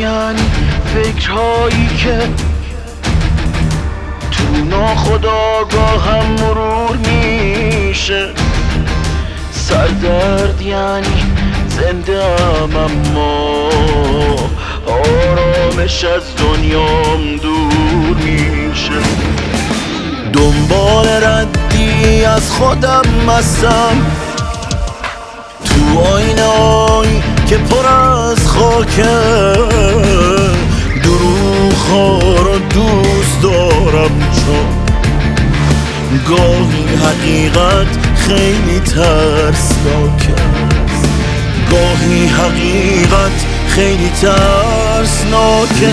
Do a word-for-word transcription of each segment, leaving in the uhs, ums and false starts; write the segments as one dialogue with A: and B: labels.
A: یعنی فکرهایی که تو ناخودآگاهم مرور میشه. سردرد یعنی زنده ام اما آرامش از دنیام دور میشه. دنبال ردی از خودم هستم تو آینه‌ای که پر از خاکه. دروغ‌ها رو دوست دارم چون گاهی حقیقت خیلی ترسناکه. گاهی حقیقت خیلی ترسناکه.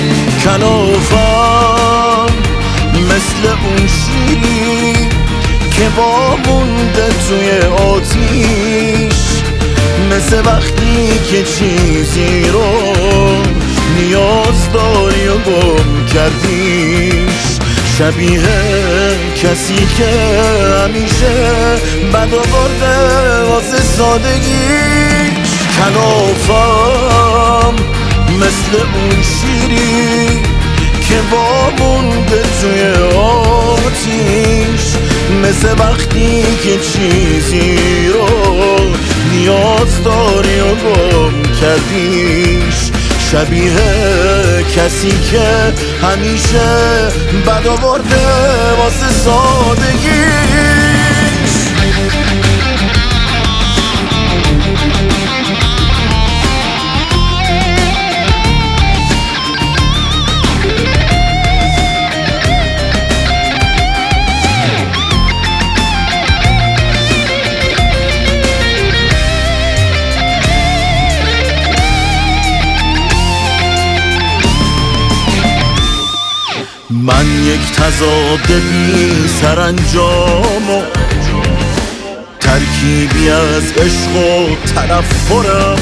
A: کلافم مثل اون شیری که وامونده توی آتیش. مثل وقتی که چیزی رو نیاز داری و گم کردیش. شبیه کسی که همیشه بد آورده واسه سادگیش. کلافم مثل اون شیری که وامونده توی آتیش. مثل وقتی که چیزی رو نیاز داری و گم کردیش. شبیه کسی که همیشه بد آورده واسه سادگیش. من یک تضاد بی سرانجام و ترکیبی از عشق و تنفرم.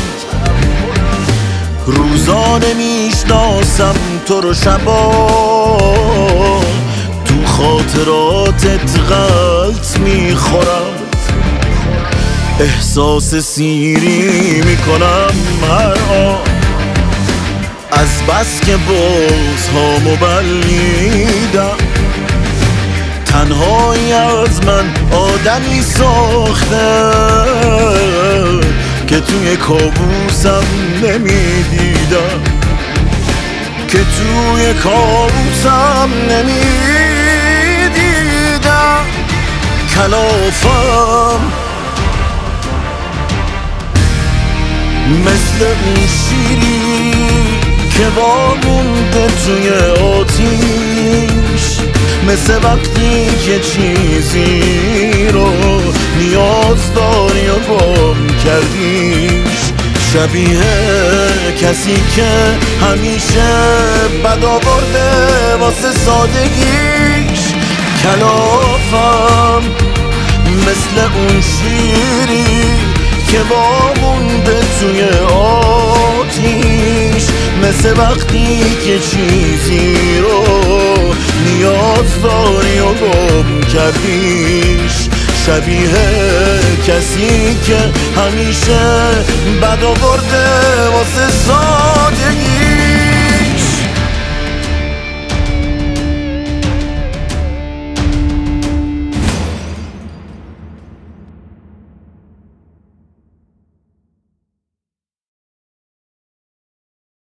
A: روزانه میشناسم تو رو، شبا تو خاطراتت غلط میخورم. احساس سیری میکنم هر آن از بس که باز هامو بلمیدم. تنهایی از من آدمی ساخته که توی کابوسم نمیدیدم. که توی کابوسم نمیدیدم. کلافم مثل اون شیری که وامونده توی آتیش. مثل وقتی که چیزی رو نیاز داری و گم کردیش. شبیه کسی که همیشه بد آورده واسه سادگیش. کلافم مثل اون شیری که وامونده توی آتیش. مثل وقتی که چیزی رو نیاز داری و گم کردیش. شبیه کسی که همیشه بد آورده واسه سادگی.